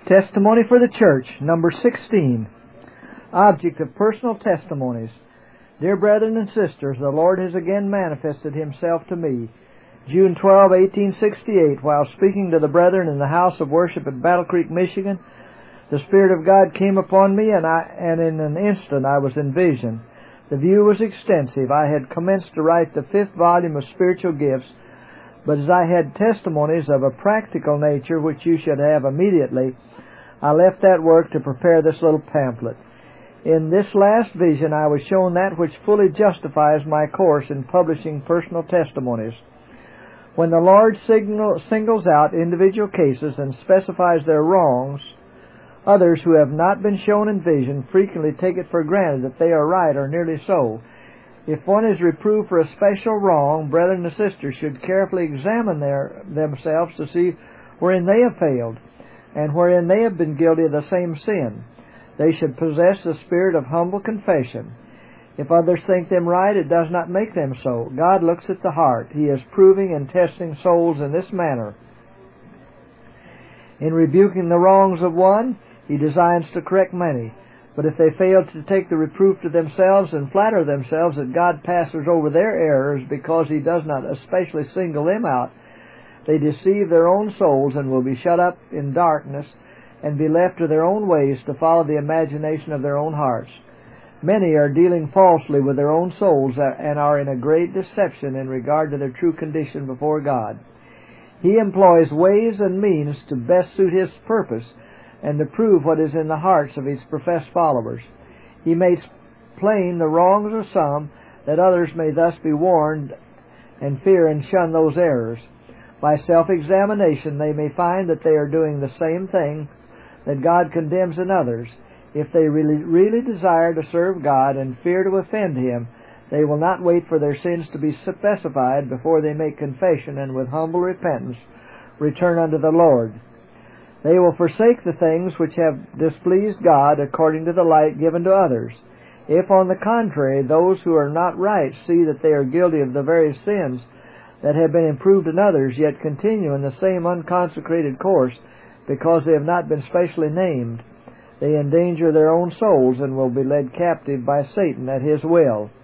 Testimony for the Church, number 16. Object of personal testimonies. Dear brethren and sisters, the Lord has again manifested Himself to me. June 12, 1868, while speaking to the brethren in the house of worship at Battle Creek, Michigan, the Spirit of God came upon me, and in an instant I was in vision. The view was extensive. I had commenced to write the 5th volume of spiritual gifts, but as I had testimonies of a practical nature which you should have immediately, I left that work to prepare this little pamphlet. In this last vision I was shown that which fully justifies my course in publishing personal testimonies. When the Lord singles out individual cases and specifies their wrongs, others who have not been shown in vision frequently take it for granted that they are right or nearly so. If one is reproved for a special wrong, brethren and sisters should carefully examine themselves to see wherein they have failed, and wherein they have been guilty of the same sin. They should possess the spirit of humble confession. If others think them right, it does not make them so. God looks at the heart. He is proving and testing souls in this manner. In rebuking the wrongs of one, He designs to correct many. But if they fail to take the reproof to themselves and flatter themselves that God passes over their errors because He does not especially single them out, they deceive their own souls and will be shut up in darkness and be left to their own ways to follow the imagination of their own hearts. Many are dealing falsely with their own souls and are in a great deception in regard to their true condition before God. He employs ways and means to best suit His purpose and to prove what is in the hearts of His professed followers. He makes plain the wrongs of some, that others may thus be warned and fear and shun those errors. By self-examination they may find that they are doing the same thing that God condemns in others. If they really desire to serve God and fear to offend Him, they will not wait for their sins to be specified before they make confession and with humble repentance return unto the Lord. They will forsake the things which have displeased God according to the light given to others. If, on the contrary, those who are not right see that they are guilty of the very sins that have been improved in others, yet continue in the same unconsecrated course because they have not been specially named, they endanger their own souls and will be led captive by Satan at his will.